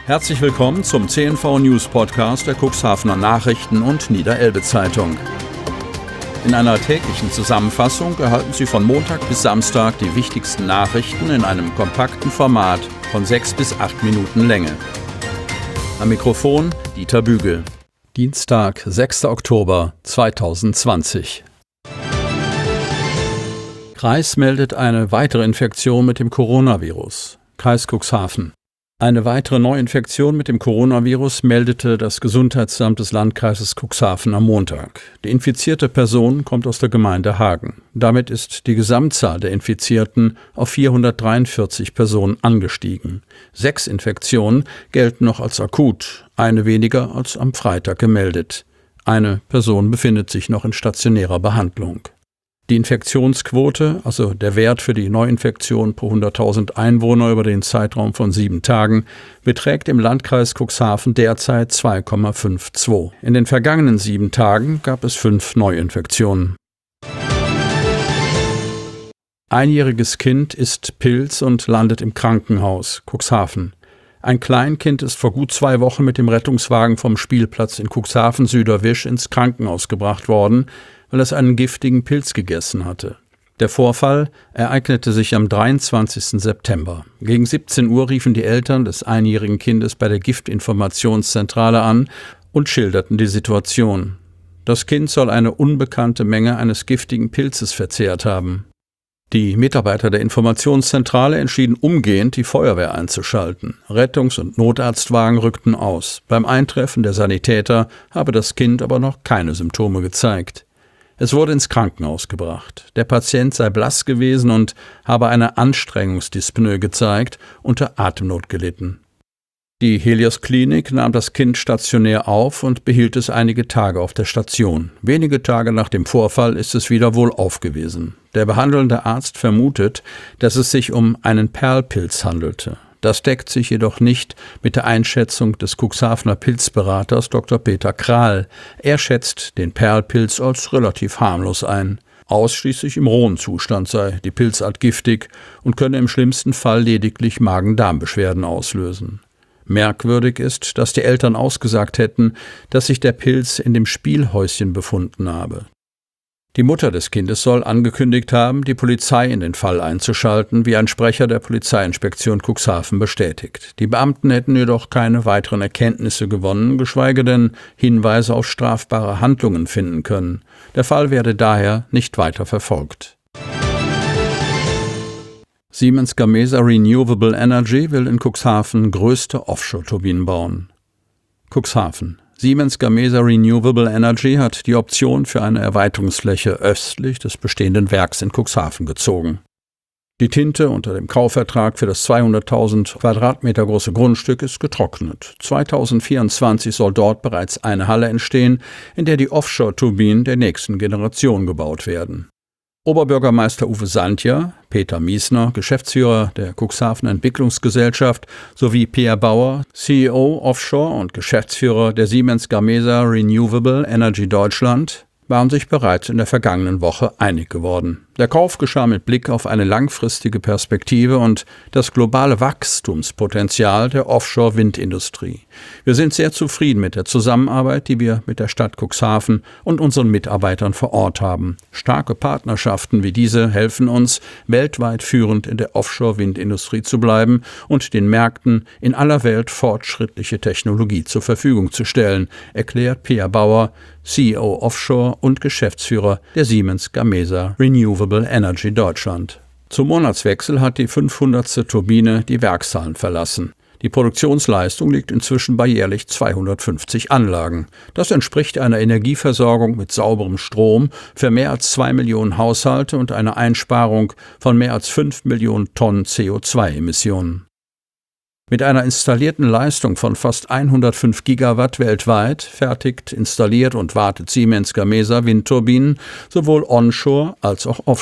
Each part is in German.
Herzlich willkommen zum CNV News Podcast der Cuxhavener Nachrichten und Niederelbe Zeitung. In einer täglichen Zusammenfassung erhalten Sie von Montag bis Samstag die wichtigsten Nachrichten in einem kompakten Format von 6 bis 8 Minuten Länge. Am Mikrofon Dieter Bügel. Dienstag, 6. Oktober 2020. Kreis meldet eine weitere Infektion mit dem Coronavirus. Kreis Cuxhaven. Eine weitere Neuinfektion mit dem Coronavirus meldete das Gesundheitsamt des Landkreises Cuxhaven am Montag. Die infizierte Person kommt aus der Gemeinde Hagen. Damit ist die Gesamtzahl der Infizierten auf 443 Personen angestiegen. 6 Infektionen gelten noch als akut, eine weniger als am Freitag gemeldet. Eine Person befindet sich noch in stationärer Behandlung. Die Infektionsquote, also der Wert für die Neuinfektion pro 100.000 Einwohner über den Zeitraum von 7 Tagen, beträgt im Landkreis Cuxhaven derzeit 2,52. In den vergangenen 7 Tagen gab es 5 Neuinfektionen. Einjähriges Kind isst Pilz und landet im Krankenhaus, Cuxhaven. Ein Kleinkind ist vor gut 2 Wochen mit dem Rettungswagen vom Spielplatz in Cuxhaven-Süderwisch ins Krankenhaus gebracht worden, weil es einen giftigen Pilz gegessen hatte. Der Vorfall ereignete sich am 23. September. Gegen 17 Uhr riefen die Eltern des einjährigen Kindes bei der Giftinformationszentrale an und schilderten die Situation. Das Kind soll eine unbekannte Menge eines giftigen Pilzes verzehrt haben. Die Mitarbeiter der Informationszentrale entschieden umgehend, die Feuerwehr einzuschalten. Rettungs- und Notarztwagen rückten aus. Beim Eintreffen der Sanitäter habe das Kind aber noch keine Symptome gezeigt. Es wurde ins Krankenhaus gebracht. Der Patient sei blass gewesen und habe eine Anstrengungsdyspnoe gezeigt, unter Atemnot gelitten. Die Helios Klinik nahm das Kind stationär auf und behielt es einige Tage auf der Station. Wenige Tage nach dem Vorfall ist es wieder wohlauf gewesen. Der behandelnde Arzt vermutet, dass es sich um einen Perlpilz handelte. Das deckt sich jedoch nicht mit der Einschätzung des Cuxhavener Pilzberaters Dr. Peter Krahl. Er schätzt den Perlpilz als relativ harmlos ein. Ausschließlich im rohen Zustand sei die Pilzart giftig und könne im schlimmsten Fall lediglich Magen-Darm-Beschwerden auslösen. Merkwürdig ist, dass die Eltern ausgesagt hätten, dass sich der Pilz in dem Spielhäuschen befunden habe. Die Mutter des Kindes soll angekündigt haben, die Polizei in den Fall einzuschalten, wie ein Sprecher der Polizeiinspektion Cuxhaven bestätigt. Die Beamten hätten jedoch keine weiteren Erkenntnisse gewonnen, geschweige denn Hinweise auf strafbare Handlungen finden können. Der Fall werde daher nicht weiter verfolgt. Siemens Gamesa Renewable Energy will in Cuxhaven größte Offshore-Turbinen bauen. Cuxhaven. Siemens Gamesa Renewable Energy hat die Option für eine Erweiterungsfläche östlich des bestehenden Werks in Cuxhaven gezogen. Die Tinte unter dem Kaufvertrag für das 200.000 Quadratmeter große Grundstück ist getrocknet. 2024 soll dort bereits eine Halle entstehen, in der die Offshore-Turbinen der nächsten Generation gebaut werden. Oberbürgermeister Uwe Sandja, Peter Miesner, Geschäftsführer der Cuxhavener Entwicklungsgesellschaft, sowie Pierre Bauer, CEO Offshore und Geschäftsführer der Siemens Gamesa Renewable Energy Deutschland, waren sich bereits in der vergangenen Woche einig geworden. Der Kauf geschah mit Blick auf eine langfristige Perspektive und das globale Wachstumspotenzial der Offshore-Windindustrie. Wir sind sehr zufrieden mit der Zusammenarbeit, die wir mit der Stadt Cuxhaven und unseren Mitarbeitern vor Ort haben. Starke Partnerschaften wie diese helfen uns, weltweit führend in der Offshore-Windindustrie zu bleiben und den Märkten in aller Welt fortschrittliche Technologie zur Verfügung zu stellen, erklärt Pierre Bauer, CEO Offshore und Geschäftsführer der Siemens Gamesa Renewable Energy Deutschland. Zum Monatswechsel hat die 500. Turbine die Werkshallen verlassen. Die Produktionsleistung liegt inzwischen bei jährlich 250 Anlagen. Das entspricht einer Energieversorgung mit sauberem Strom für mehr als 2 Millionen Haushalte und einer Einsparung von mehr als 5 Millionen Tonnen CO2-Emissionen. Mit einer installierten Leistung von fast 105 Gigawatt weltweit fertigt, installiert und wartet Siemens Gamesa Windturbinen sowohl onshore als auch offshore.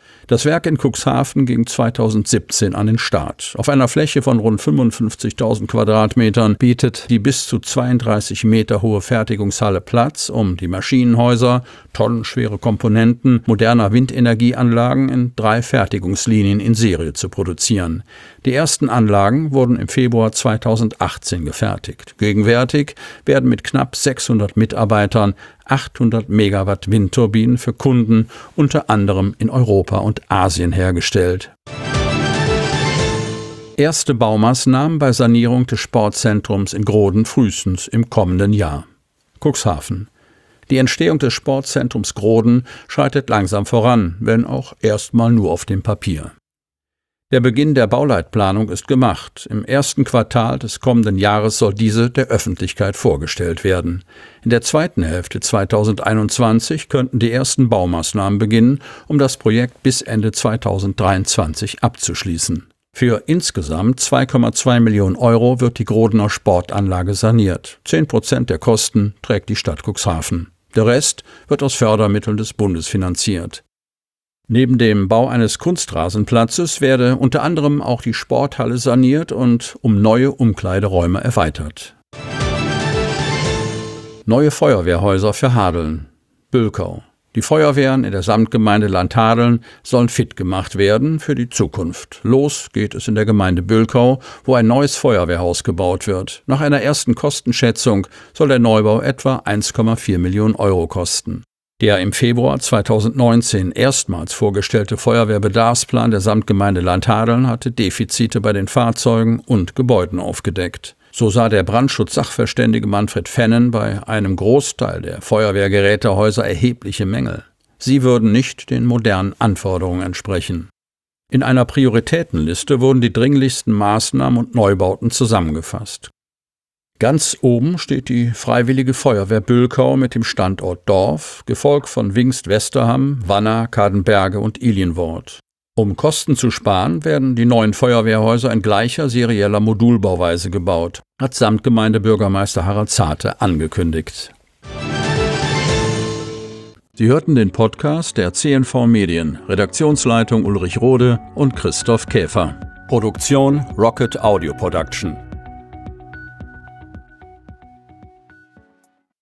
Das Werk in Cuxhaven ging 2017 an den Start. Auf einer Fläche von rund 55.000 Quadratmetern bietet die bis zu 32 Meter hohe Fertigungshalle Platz, um die Maschinenhäuser, tonnenschwere Komponenten moderner Windenergieanlagen in 3 Fertigungslinien in Serie zu produzieren. Die ersten Anlagen wurden im Februar 2018 gefertigt. Gegenwärtig werden mit knapp 600 Mitarbeitern 800 Megawatt Windturbinen für Kunden unter anderem in Europa und Asien hergestellt. Erste Baumaßnahmen bei Sanierung des Sportzentrums in Groden frühestens im kommenden Jahr. Cuxhaven. Die Entstehung des Sportzentrums Groden schreitet langsam voran, wenn auch erstmal nur auf dem Papier. Der Beginn der Bauleitplanung ist gemacht. Im ersten Quartal des kommenden Jahres soll diese der Öffentlichkeit vorgestellt werden. In der zweiten Hälfte 2021 könnten die ersten Baumaßnahmen beginnen, um das Projekt bis Ende 2023 abzuschließen. Für insgesamt 2,2 Millionen Euro wird die Grodener Sportanlage saniert. 10% der Kosten trägt die Stadt Cuxhaven. Der Rest wird aus Fördermitteln des Bundes finanziert. Neben dem Bau eines Kunstrasenplatzes werde unter anderem auch die Sporthalle saniert und um neue Umkleideräume erweitert. Neue Feuerwehrhäuser für Hadeln. Bülkau. Die Feuerwehren in der Samtgemeinde Landhadeln sollen fit gemacht werden für die Zukunft. Los geht es in der Gemeinde Bülkau, wo ein neues Feuerwehrhaus gebaut wird. Nach einer ersten Kostenschätzung soll der Neubau etwa 1,4 Millionen Euro kosten. Der im Februar 2019 erstmals vorgestellte Feuerwehrbedarfsplan der Samtgemeinde Landhadeln hatte Defizite bei den Fahrzeugen und Gebäuden aufgedeckt. So sah der Brandschutzsachverständige Manfred Fennen bei einem Großteil der Feuerwehrgerätehäuser erhebliche Mängel. Sie würden nicht den modernen Anforderungen entsprechen. In einer Prioritätenliste wurden die dringlichsten Maßnahmen und Neubauten zusammengefasst. Ganz oben steht die Freiwillige Feuerwehr Bülkau mit dem Standort Dorf, gefolgt von Wingst-Westerham, Wanner, Kadenberge und Ilienwort. Um Kosten zu sparen, werden die neuen Feuerwehrhäuser in gleicher serieller Modulbauweise gebaut, hat Samtgemeindebürgermeister Harald Zarte angekündigt. Sie hörten den Podcast der CNV Medien, Redaktionsleitung Ulrich Rode und Christoph Käfer. Produktion Rocket Audio Production.